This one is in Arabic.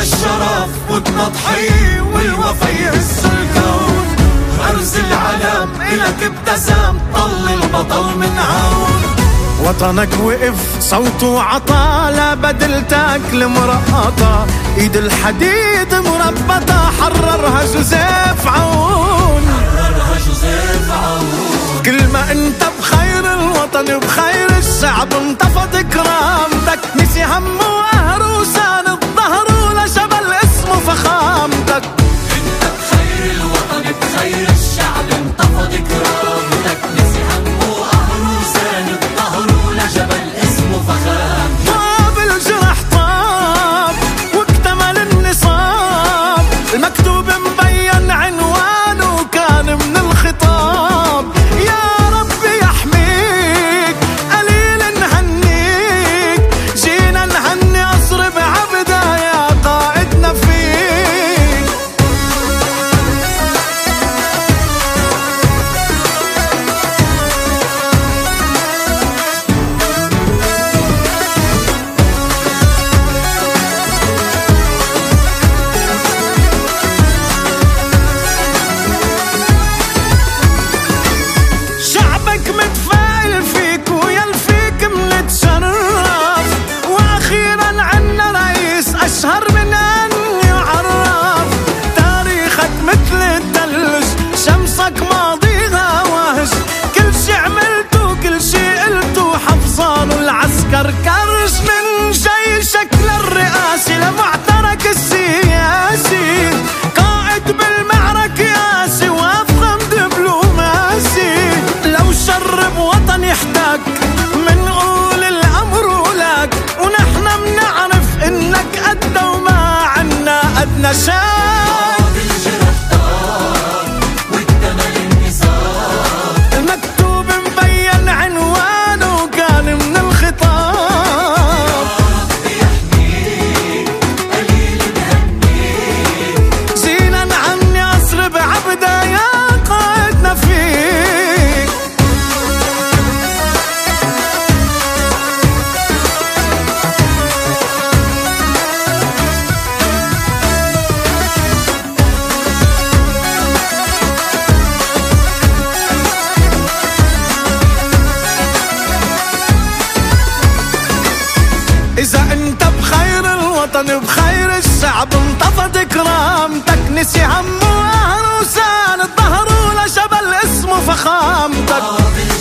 الشرف والتضحية والوفا يهز الكون. أرز العلم إلك ابتسم طل البطل من هون. وطنك وقف صوته عطا لا بدلتك المرقطة، ايد الحديد مربطة حررها جوزيف عون. كل ما انت بخير الوطن بخير الشعب انتفض كرامتك. نسي هم وقهر وسان الظهر ولجبل اسمه فخامتك. انت بخير الوطن بخير الشعب انتفض كرامتك. نسي هم وقهر وسان الظهر ولجبل اسمه فخامتك. طاب الجرح طاب واكتمل النصاب، المكتوب مبين عنوانه كان من الخطاب. يا رب يحميك قليل نهنيك، جينا نهني قصر بعبده يا قائدنا فيك. شعبك متفائل فيك ويلفيك منتشرف، واخيرا عنا رئيس اشهر من ان يعرف. تاريخك مثل الثلج شمسك ماضيها وهج، كل شي عملته كل شي قلته حفظانه العسكر كرش. من جيشك للرئاسي لمعترك السياسي، قائد بالمعركة ياسي وافخم دبلوماسي. لو شرب وطن يحتاج منقول الامر لك، ونحن منعرف انك قد وما عنا قدنا شان. المكتوب مبين عنوانه كان من الخطاب. جينا نعني قصر بعبده يا قائدنا فيك. إذا أنت بخير الوطن بخير الشعب انتفض كرامتك. نسي هم وقهر وسان الظهر ولجبل اسمه فخامتك.